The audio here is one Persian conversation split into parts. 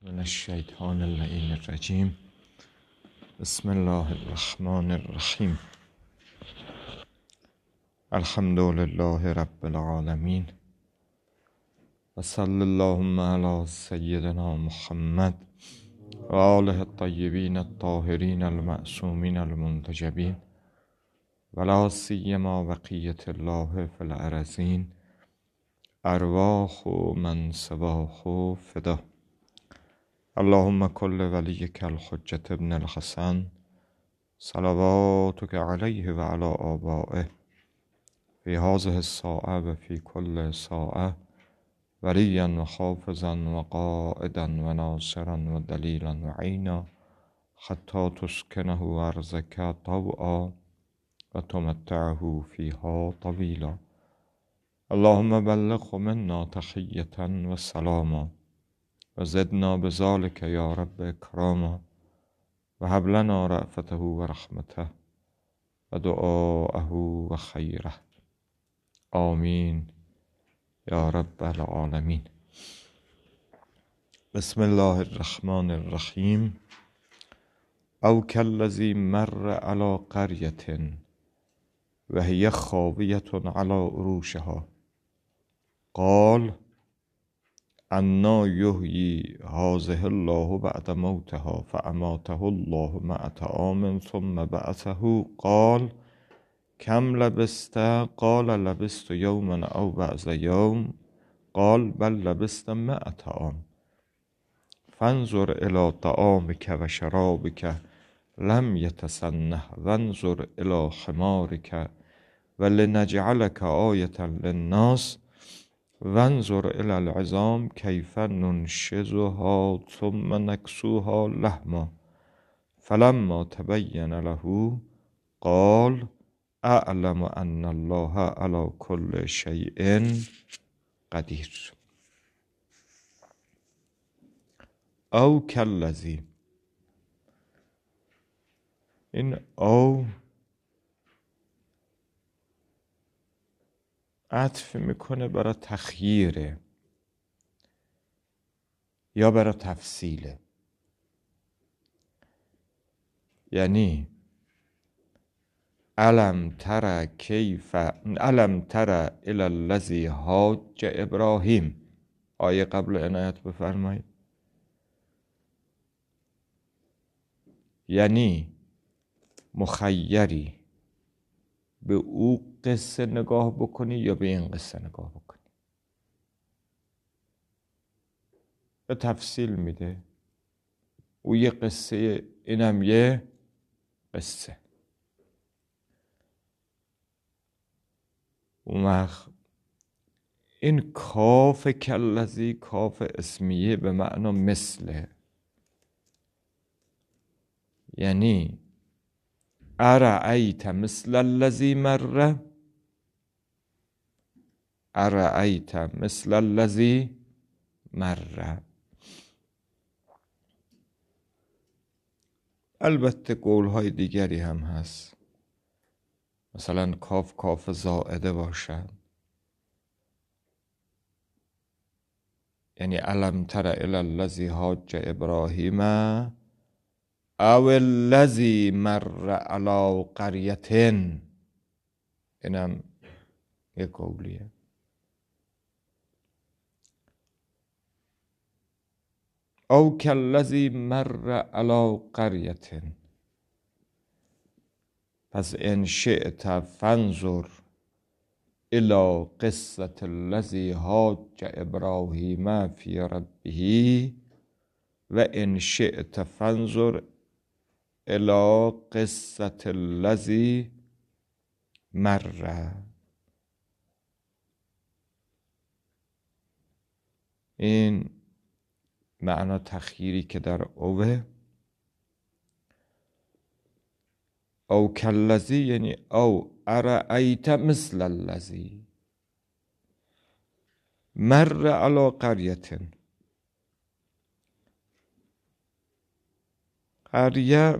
من الشیطان اللعین الرجیم. بسم الله الرحمن الرحیم. الحمد لله رب العالمین و صلی اللهم علی سیدنا محمد و آله الطیبین الطاهرین المعصومین المنتجبین و لا سیما بقیة الله فی الارضین ارواح من سواه فدا. اللهم كل وليك الحجة ابن الحسن صلواتك عليه وعلى آبائه في هذه الساعة وفي كل ساعة وليا وحافظا وقائدا وناصرا ودليلا وعينا حتى تسكنه أرضك طوعا وتمتعه فيها طويلا. اللهم بلغه منا تحية وسلاما وزدنا بذلك يا رب اكراما وهب لنا رأفته ورحمته ودعاءه وخيره آمين يا رب العالمين. بسم الله الرحمن الرحيم. او كالذي مر على قرية وهي خاوية على عروشها قال أنا يحيي هذه الله بعد موتها فأماته الله مع طعام ثم بعثه قال كم لبست؟ قال لبست يوما أو بعض يوم قال بل لبست مع طعام فانظر إلى طعامك وشرابك لم يتسنه وانظر إلى حمارك ولنجعلك آية للناس وانظر إلى العظام كيف ننشزها ثم نكسوها لحما فلما تبين له قال أعلم أن الله على كل شيء قدير. او كالذي، این او عطف میکنه برای تخییره یا برای تفصیله. یعنی الم تر الی الذی حاج ابراهیم، آیه قبل عنایت بفرمایید. یعنی مخیری به او قصه نگاه بکنی یا به این قصه نگاه بکنی. به تفصیل میده، او یه قصه اینم یه قصه. اون وقت این کاف کالذی کاف اسمیه به معنا مثله. یعنی ارأیت مثل الذی مر، ارأیت مثل الذی مر. البته قولهای دیگری هم هست، مثلا کاف زائده باشد، یعنی الم تر الی الذی حاج ابراهیم او الذی مر علی قریة، اینم یک قولیه. او کالذی مر علی قریة، پس ان شئت فانظر الی قصة الذی حاج ابراهیم فی ربه و ان شئت فانظر الی قصة الذی مر. این معنا تخییری که در اوه. او کالذی یعنی او ارأیت مثل الذی مر علی قریة. قریه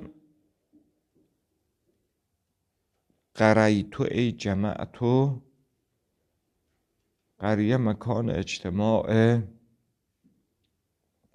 قریتو ای جمعتو، قریه مکان اجتماع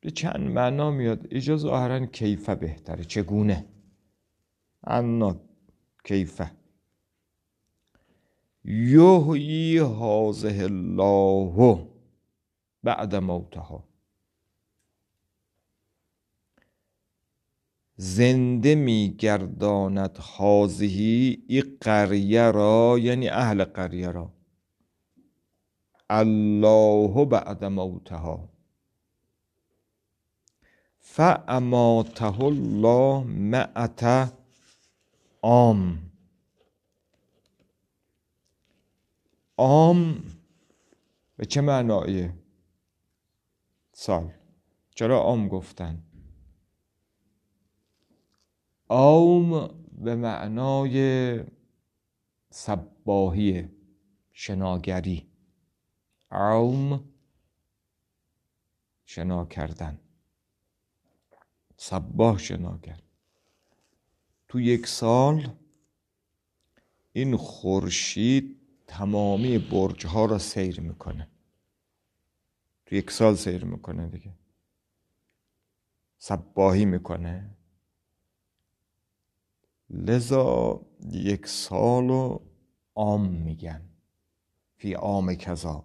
به چند معنا میاد. اینجا ظاهرا کیفه بهتره، چگونه. انا کیفه یحیی هذه الله بعد موتها، زنده میگرداند هذه این قریه را، یعنی اهل قریه را، الله بعد موتها، فاماته الله 100 عام. عام به چه معنایه؟ سال. چرا عام گفتن؟ عام به معنای صباحی، شناگری. عام شنا کردن، صباح شناگر. تو یک سال این خورشید تمامی برج ها را سیر میکنه. تو یک سال سیر میکنه دیگه، صباحی میکنه. لذا یک سال رو عام میگن، فی عام کذا.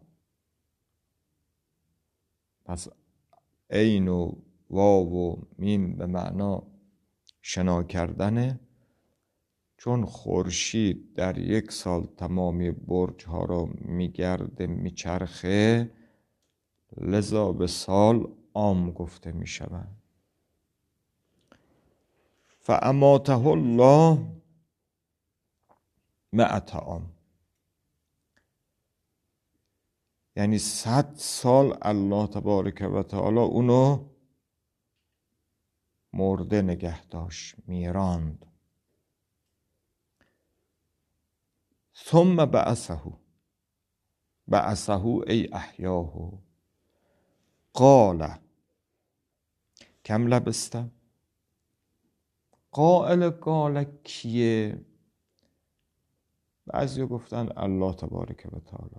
پس عین و واو و میم به معنا شنا کردنه، چون خورشید در یک سال تمامی برج ها را میگرده، میچرخه، لذا به سال عام گفته میشود. فاماته الله 100 عام، یعنی 100 سال الله تبارک و تعالی اونو مرده نگه داشت، میراند. ثم بعثه ای احیاه قال کم لبسته. قائل قال کیه؟ بعضی گفتن الله تبارک و تعالی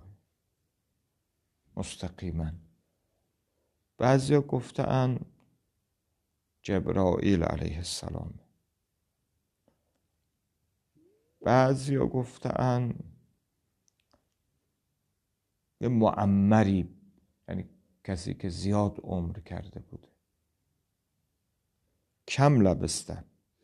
مستقیما، بعضی گفتن جبرائیل علیه السلام، بعضی گفتن یه معمری، یعنی کسی که زیاد عمر کرده بوده. کم لبسته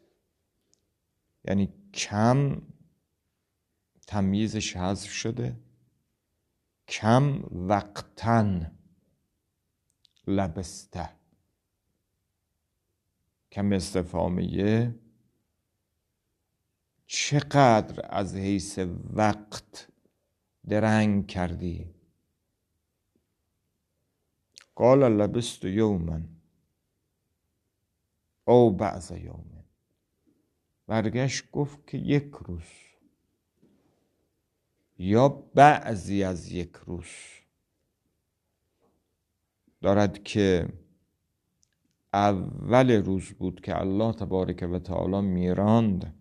یعنی کم، تمییزش حذف شده، کم وقتن لبسته، کم استفهامیه، چقدر از حیث وقت درنگ کردی. قال لبست یوما او بعض یوم، برگشت گفت که یک روز یا بعضی از یک روز. دارد که اول روز بود که الله تبارک و تعالی میراند،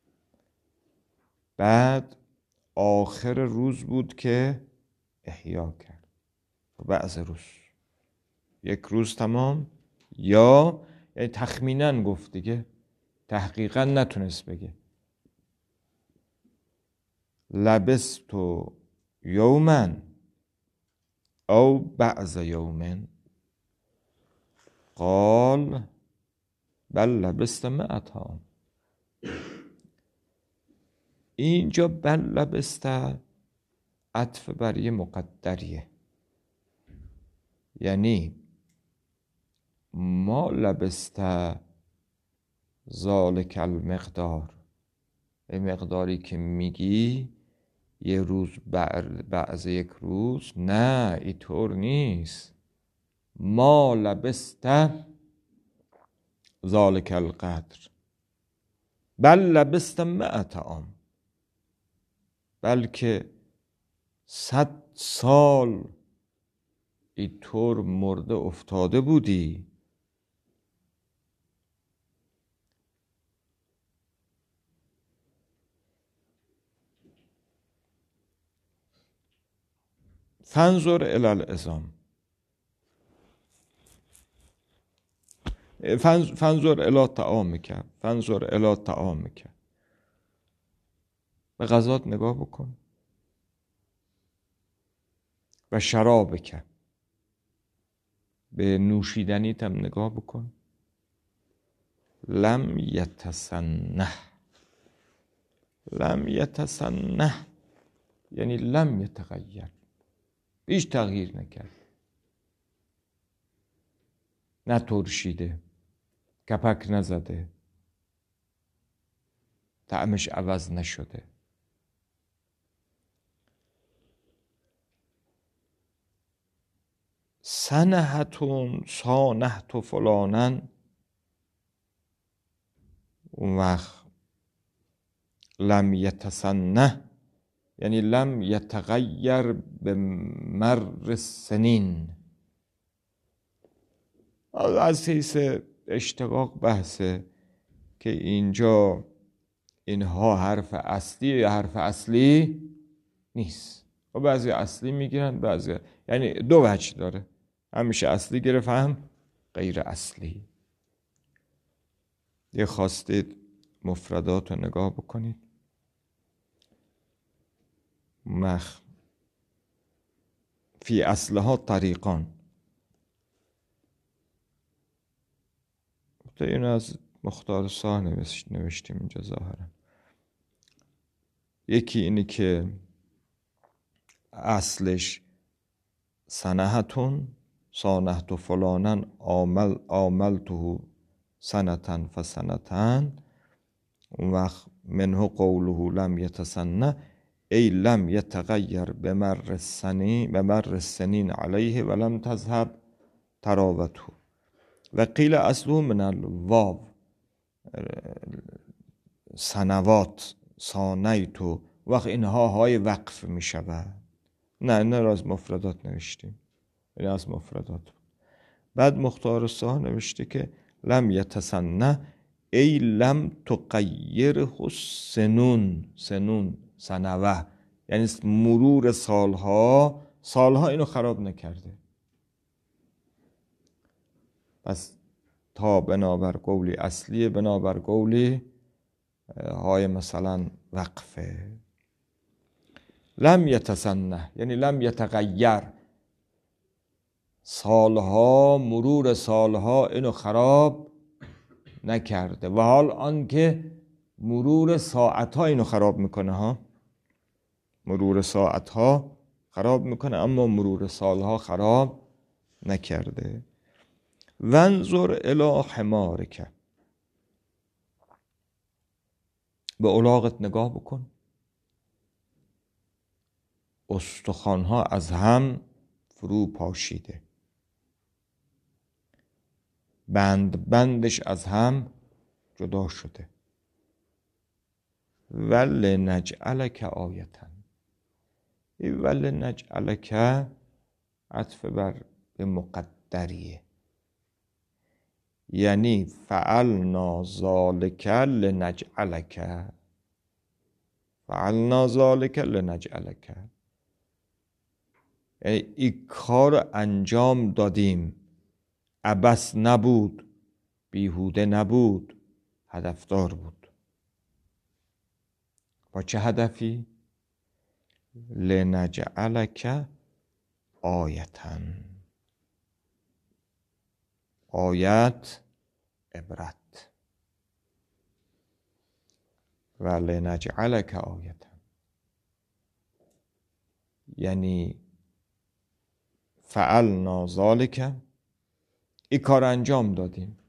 بعد آخر روز بود که احیا کرد. بعض روز، یک روز تمام، یا یعنی تخمیناً گفت دیگه، تحقیقاً نتونست بگه. لبست یوما او بعض یوم قال بل لبست 100 عام. اینجا بل لبست عطف بر یه مقدریه، یعنی ما لبست ذالک المقدار، به مقداری که میگی یه روز بعض یک روز، نه اینطور نیست. ما لبست ذالک القدر بل لبست 100 عام، بلکه 100 سال اینطور مرده افتاده بودی. فانظر الی العظام، فنظر الی طعامک، فنظر الی طعامک، به غذات نگاه بکن، و شرابک، به نوشیدنیت هم نگاه بکن. لم یتسنه، لم یتسنه یعنی لم یتغیر، هیچ تغییر نکرد، نه ترشیده، کپک نزده، طعمش عوض نشده. سنهتون سانهت فلانن، اون وقت لم یتسنه یعنی لم یتغیر به مر سنین. از حیث اشتقاق بحثه که اینجا اینها حرف اصلی یا حرف اصلی نیست، و بعضی اصلی میگیرن، بعضی یعنی دو وجه داره، همیشه اصلی گرفت هم غیر اصلی. یه خواستید مفردات رو نگاه بکنید. فی اصلها طریقان، اینو از مختار سا نوشتیم اینجا ظاهرا. یکی اینی که اصلش سنهتون سانهت فلانن عاملته سنتن فسنتن، اون وقت منه قوله لم یتسنه ای لم یتغیر به مر السنین علیه ولم تذهب تراوته. و قیل اصله من الواو سنوات سانیتو، وقت اینها های وقف می شود. نه از مفردات نوشتیم، این از مفردات. بعد مختار سا نوشته که لم یتسنه ای لم تغیره سنون، سنوه یعنی مرور سالها اینو خراب نکرده. پس تا بنابر قولی اصلی، بنابر قولی های مثلا وقفه. لم یتسنه یعنی لم یتغیر، مرور سالها اینو خراب نکرده. و حال آنکه مرور ساعتها اینو خراب میکنه ها، مرور ساعتها خراب میکنه، اما مرور سالها خراب نکرده. وانظر الی حمارک، به الاغت نگاه بکن، استخوانها از هم فرو پاشیده، بندش از هم جدا شده. ولنجعلک آیةً، این ولنجعلک عطف بر به مقدریه، یعنی فعلنا ذالک لنجعلک، فعلنا ذالک لنجعلک، یعنی این کار انجام دادیم، عبث نبود، بیهوده نبود، هدفدار بود. با چه هدفی؟ لنجعلک آیةً، آیت عبرت، و لنجعلک آیةً یعنی فعلنا ذالک، این کار انجام دادیم.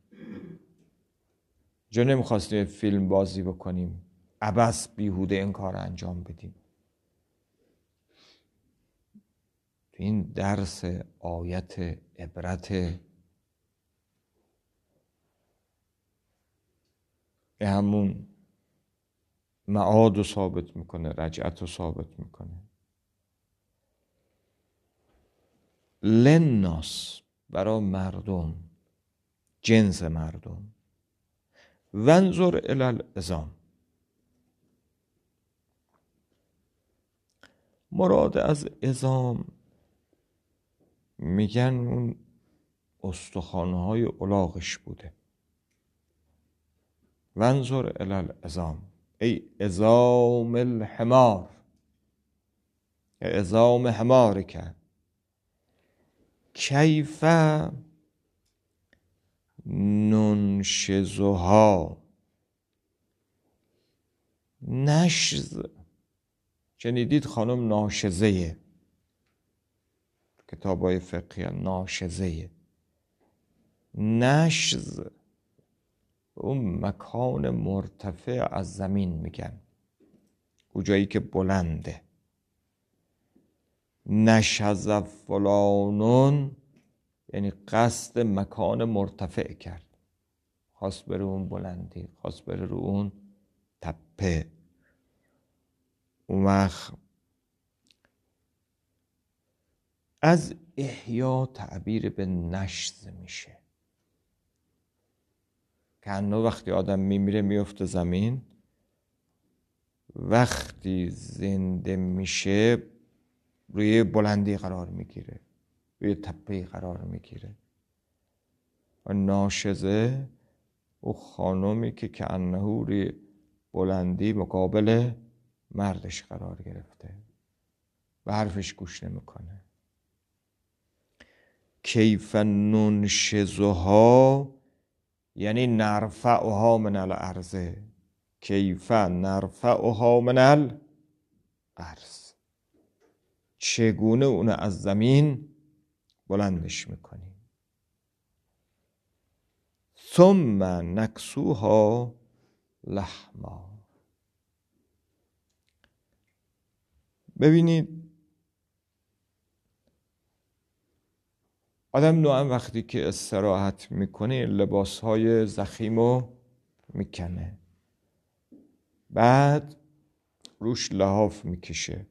جا نمیخواستیم فیلم بازی بکنیم، عبث بیهوده این کار انجام بدیم. تو این درس آیت عبرت، همون معاد رو ثابت میکنه، رجعت رو ثابت میکنه. للناس، برای مردم، جنس مردم. وانظر الی العظام، مراد از عظام میگن اون استخوانهای الاغش بوده. وانظر الی العظام، ای عظام الحمار، عظام حمار که کیف ننشزها، نشز شنیدید خانم ناشزه، کتابای فقهی ناشزه، نشز اون مکان مرتفع از زمین میگن، اون جایی که بلنده. نشز فلانون یعنی قصد مکان مرتفع کرد، خواست بره اون بلندی، خواست بره رو اون تپه. اون وقت از احیا تعبیر به نشز میشه، که انو وقتی آدم میمیره میفته زمین، وقتی زنده میشه روی بلندی قرار میگیره، روی تپه قرار میگیره. و ناشزه او خانومی که انه روی بلندی مقابل مردش قرار گرفته و حرفش گوش نمیکنه. کیف ننشزها یعنی نرفعها من الارض، کیف نرفعها من الارض، چگونه اون از زمین بلندش میکنیم. ثم نکسوها لحما. ببینید آدم نوعا وقتی که استراحت میکنه لباسهای ضخیمو میکنه، بعد روش لحاف میکشه.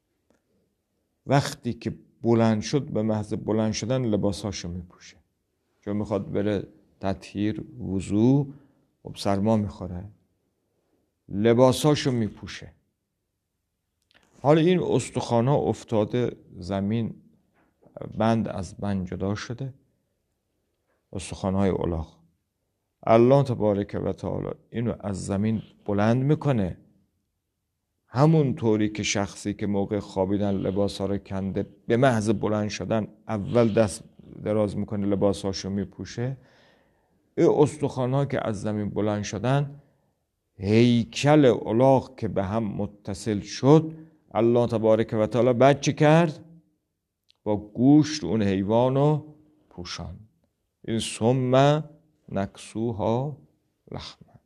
وقتی که بلند شد به محض بلند شدن لباسهاشو میپوشه، چون میخواد بره تطهیر وضو، خب سرما میخوره، لباساشو میپوشه. حالا این استخوان‌ها افتاده زمین، بند از بند جدا شده، استخوان‌های الاغ. الله تبارک و تعالی اینو از زمین بلند میکنه، همون طوری که شخصی که موقع خوابیدن لباسا رو کنده به محض بلند شدن اول دست دراز میکنه لباساشو میپوشه. این استخوان‌ها که از زمین بلند شدن، هیکل الاغ که به هم متصل شد، الله تبارک و تعالی بعد چه کرد؟ با گوشت اون حیوانو پوشان. این ثم نکسوها لحما،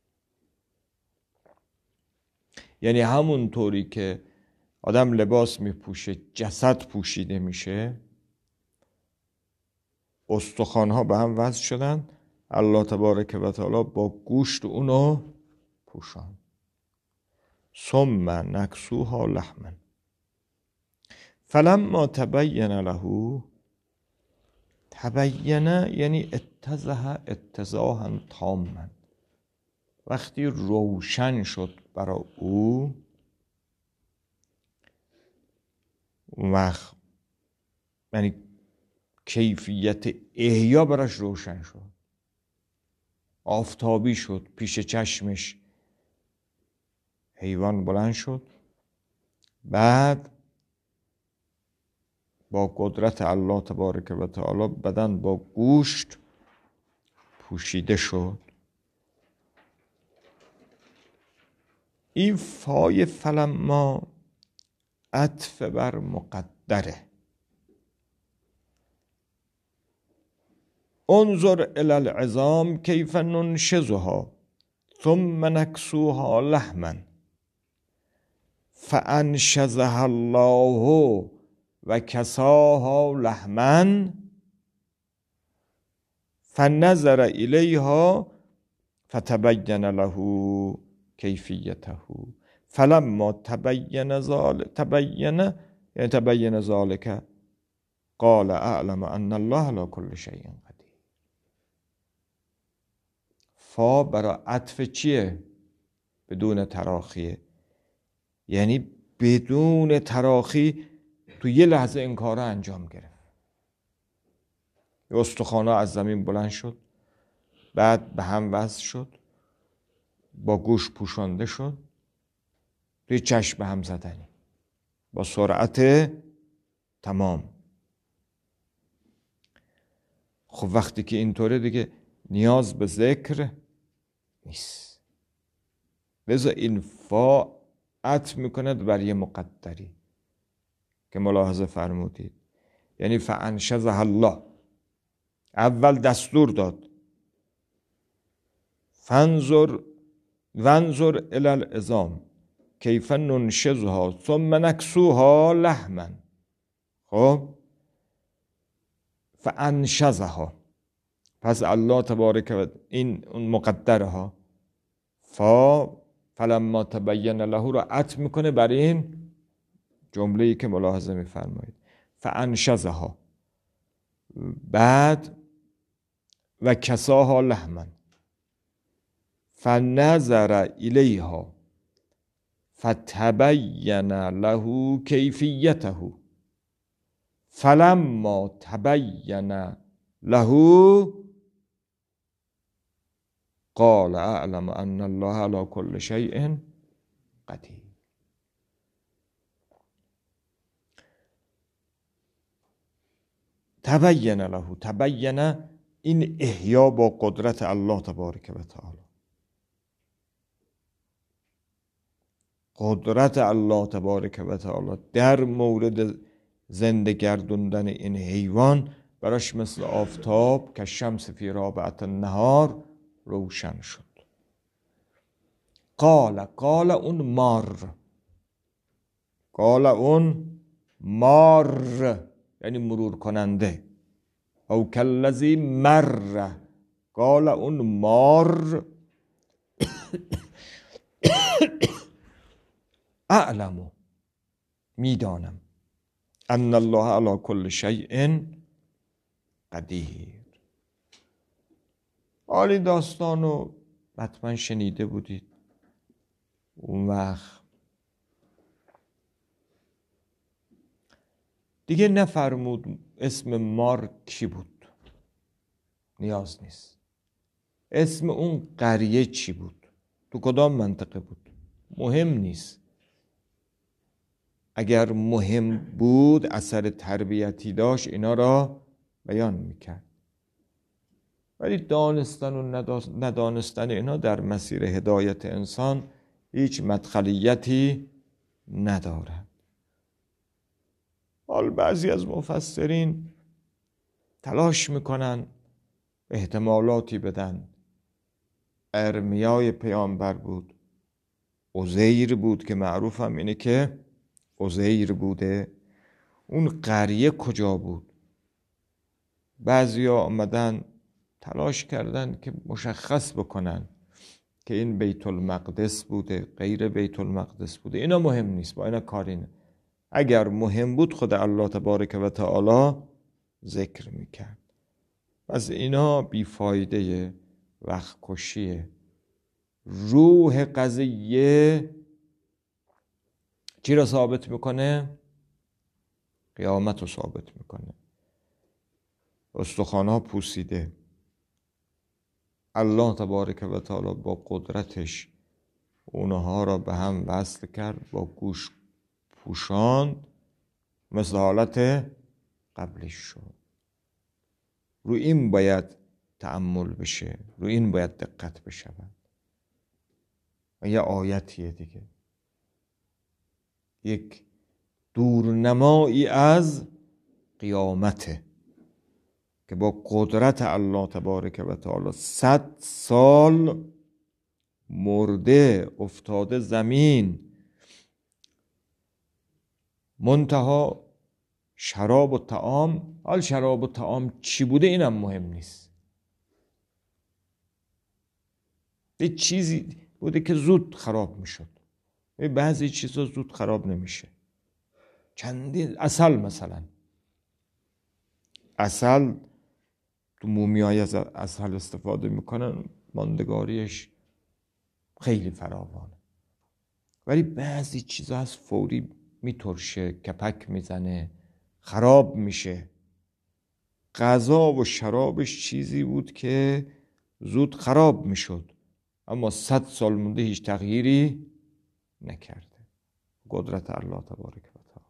یعنی همون طوری که آدم لباس میپوشه جسد پوشیده میشه، استخوان‌ها به هم وصل شدن، الله تبارک و تعالی با گوشت اونو پوشان. ثم نکسوها لحما فلما تبین له، تبین یعنی اتضح اتضاحا تاما، وقتی روشن شد برای او، وقت یعنی کیفیت احیا براش روشن شد، آفتابی شد، پیش چشمش حیوان بلند شد، بعد با قدرت الله تبارک و تعالی بدن با گوشت پوشیده شد. این فای فلما عطف بر مقدره. انظر الی العظام کیف ننشزها ثم نکسوها لحما فانشزها الله و کساها لحما فنظر الیها فتبین له کیفیته فلما تبین ذلك قال اعلم ان الله على كل شيء قدیر. فا برای عطف چیه؟ بدون تراخیه، یعنی بدون تراخی تو یه لحظه این کار رو انجام گرفت. استخوان‌ها از زمین بلند شد، بعد به هم وصل شد، با گوش پوشانده شد، توی چشم هم زدنی با سرعت تمام. خب وقتی که اینطوره دیگه نیاز به ذکر نیست، لذا این فا عطف میکند بر یه مقدری که ملاحظه فرمودید، یعنی فانشزها الله، اول دستور داد وانظر الی العظام کیف ننشزها ثم نکسوها لحما. خب فانشزها، پس الله تبارک و این اون مقدرها فلما تبین له رو عطف میکنه بر این جمله‌ای که ملاحظه میفرمایید فانشزها، بعد و کساها لحما فنظر الیها فتبین له کیفیته فلما تبین له قال اعلم ان الله على كل شيء قدیر. تبین له، تبین این احیا با قدرت الله تبارک و تعالی، قدرت الله تبارک و تعالی در مورد زنده گردوندن این حیوان براش مثل آفتاب که شمس فی رابعه النهار روشن شد. قال اون مار یعنی مرور کننده، او کالذی مر، قال اون مار اعلم، میدانم، ان الله علی کل شیء قدیر. حالی داستانو حتما شنیده بودید. اون وقت دیگه نفرمود اسم مار کی بود، نیاز نیست. اسم اون قریه چی بود، تو کدام منطقه بود، مهم نیست. اگر مهم بود اثر تربیتی داشت اینا را بیان میکرد، ولی دانستن و ندانستن اینا در مسیر هدایت انسان هیچ مدخلیتی ندارد. حال بعضی از مفسرین تلاش میکنن احتمالاتی بدن. ارمیای پیامبر بود، عزیر بود که معروف هم اینه که عزیر بوده. اون قریه کجا بود؟ بعضیا آمدن تلاش کردن که مشخص بکنن که این بیت المقدس بوده، غیر بیت المقدس بوده. اینا مهم نیست، با اینا کاری نه. اگر مهم بود خود الله تبارک و تعالی ذکر میکرد. پس اینا بیفایده، وقت کشیه. روح قضیه چی را ثابت میکنه؟ قیامت رو ثابت میکنه. استخوان‌ها پوسیده، الله تبارک و تعالی با قدرتش اونها را به هم وصل کرد، با گوش پوشاند، مثل حالت قبلش شد. رو این باید تأمل بشه، رو این باید دقت بشود. و یه آیتیه دیگه، یک دورنمایی از قیامته که با قدرت الله تبارک و تعالی 100 سال مرده افتاده زمین، منتها شراب و طعام. حال شراب و طعام چی بوده اینم مهم نیست، یه چیزی بوده که زود خراب میشد. بعضی چیزا زود خراب نمیشه. چندین عسل، مثلا عسل تو مومیایی از عسل استفاده میکنن، ماندگاریش خیلی فراوانه. ولی بعضی چیزا از فوری میترشه، کپک میزنه، خراب میشه. غذا و شرابش چیزی بود که زود خراب میشد. اما 100 سال مونده هیچ تغییری نکرده. قدرت الله تبارک و تعالی.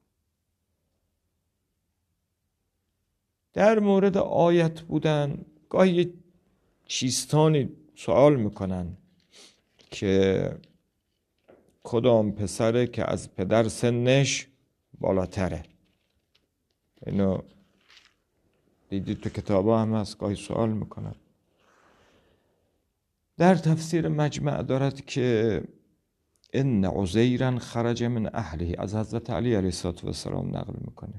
در مورد آیت بودن گاهی چیستانی سوال میکنن که کدام پسره که از پدر سنش بالاتره. اینو دیدید تو کتابا هم هست، گاهی سوال میکنن. در تفسیر مجمع دارد که ان عزیرا خرج من اهله، از حضرت علی علیه السلام نقل میکنه.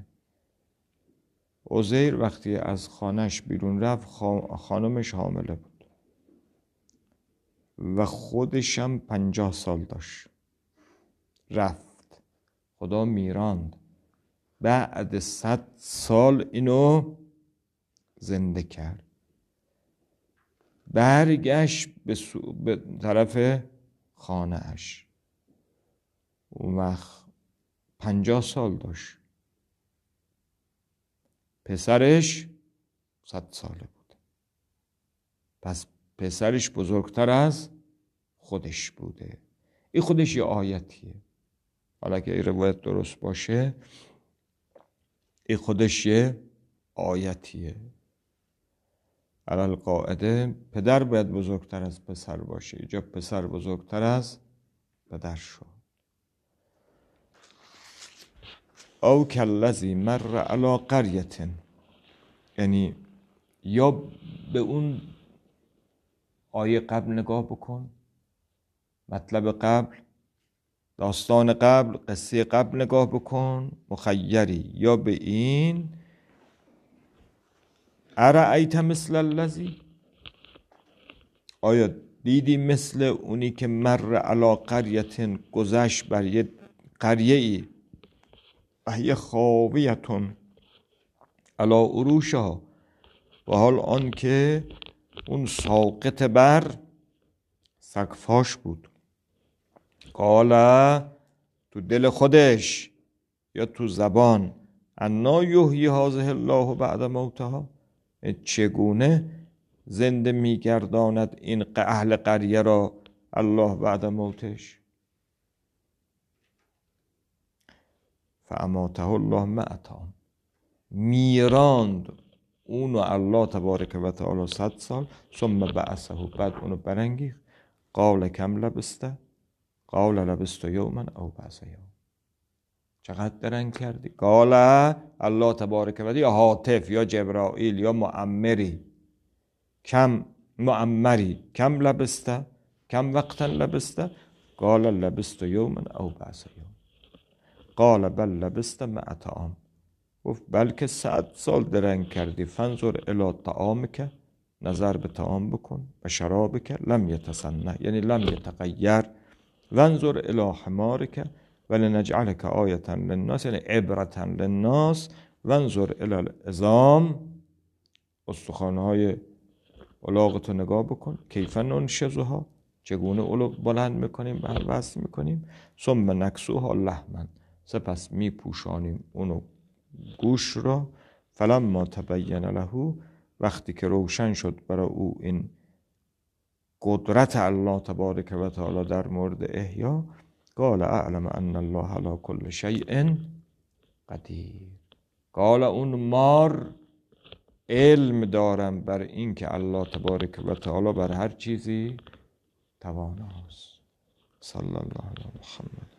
عزیر وقتی از خانهش بیرون رفت خانمش حامله بود و خودش هم 50 سال داشت. رفت، خدا میراند، بعد 100 سال اینو زنده کرد. برگشت به طرف خانه اش. اون وقت 50 سال داشت. پسرش 100 ساله بود. پس پسرش بزرگتر از خودش بوده. این خودش یه آیتیه. حالا که این روایت درست باشه این خودش یه آیتیه. علل قاعده پدر باید بزرگتر از پسر باشه. اینجا پسر بزرگتر از پدر شد. او کالذی مر علی قریة، یعنی یا به اون آیه قبل نگاه بکن، مطلب قبل، داستان قبل، قصه قبل نگاه بکن، مخیری، یا به این ارأیت مثل الذی، آیا دیدی مثل اونی که مر علی قریة، گذشت بر یه قریه ای، وهی خاویة علی عروشها، و حال آن که اون ساقط بر سقفاش بود. قال، تو دل خودش یا تو زبان، انا یحیی هذه الله بعد موتها، چگونه زنده میگرداند این اهل قریه را الله بعد موتش. فاماته الله مئة، میراند اونو الله تبارک و تعالی 100 سال. ثم بعثه، بعد اونو برانگیخت. قال کم لبسته؟ قال لبست یوما او بعض یوم. چقدر درنگ کردی؟ قال الله تبارک و تعالی، یا هاتف یا جبرائیل یا معمری، کم معمری، کم لبسته، کم وقتا لبسته؟ قال لبست یوما او بعض یوم. قال بل لبست 100 عام. گفت بلکه 100 سال درنگ کردی. فانظر الی طعامک، نظر به طعام بکن، و شرابک لم یتسنه، یعنی لم یتغیر. وانظر الی حمارک ولنجعلک آیة للناس، یعنی عبرة للناس. وانظر الی العظام، استخوان‌های الاغتو نگاه بکن. کیف ننشزها، چگونه اولو بلند میکنیم، به هم وصل میکنیم. ثم نکسوها لحما، سپس میپوشانیم اونو گوش را. فلما تبین له، وقتی که روشن شد برای او این قدرت الله تبارک و تعالی در مورد احیا، قال اعلم ان الله علی کل شیء قدیر. قال اون مار، علم دارم بر این که الله تبارک و تعالی بر هر چیزی تواناست. صلی الله علی محمد.